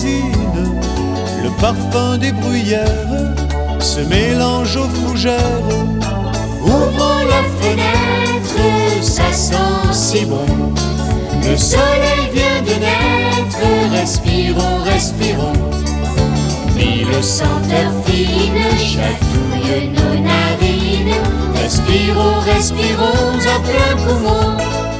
cuisine, le parfum des bruyères se mélange aux fougères. Ouvrons la fenêtre, ça sent si bon. Le soleil vient de naître, respirons, respirons. Mille senteurs fines chatouillent nos narines. Respirons, respirons à plein poumon.